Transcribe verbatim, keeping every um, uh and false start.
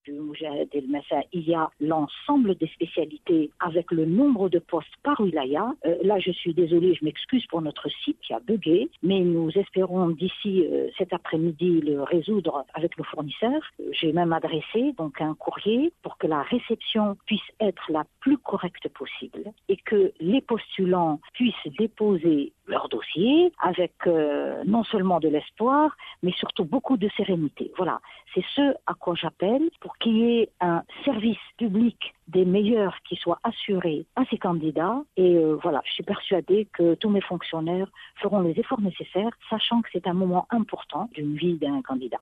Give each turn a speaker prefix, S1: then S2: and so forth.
S1: du Moudjahid El Massa, il y a l'ensemble des spécialités avec le nombre de postes par wilaya. Euh, là, je suis désolée, je m'excuse pour notre site qui a bugué, mais nous espérons d'ici euh, cet après-midi le résoudre avec le fournisseur. J'ai même adressé donc un courrier pour que la réception puisse être la plus correcte possible et que les postulants puissent déposer leur dossier avec euh, non seulement de l'espoir, mais surtout beaucoup de sérénité. Voilà, c'est ce à quoi j'appelle pour qu'il y ait un service public des meilleurs qui soit assuré à ces candidats. Et euh, voilà, je suis persuadée que tous mes fonctionnaires feront les efforts nécessaires, sachant que c'est un moment important d'une vie d'un candidat.